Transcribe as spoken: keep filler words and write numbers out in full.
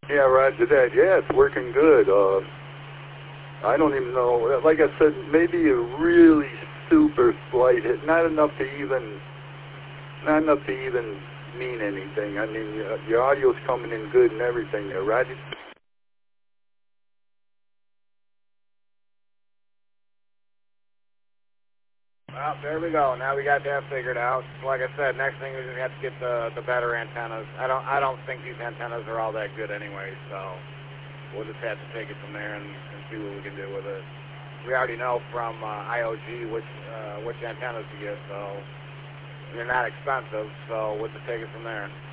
Yeah, roger that. Yeah, it's working good. Uh, I don't even know. Like I said, maybe a really super slight hit. Not enough to even, not enough to even mean anything. I mean, uh, your audio's coming in good and everything there, Roger. Well, there we go. Now we got that figured out. Like I said, next thing we just have to get the the better antennas. I don't I don't think these antennas are all that good anyway, so we'll just have to take it from there and, and see what we can do with it. We already know from uh, I O G which uh, which antennas to get, so they're not expensive, so we'll just take it from there.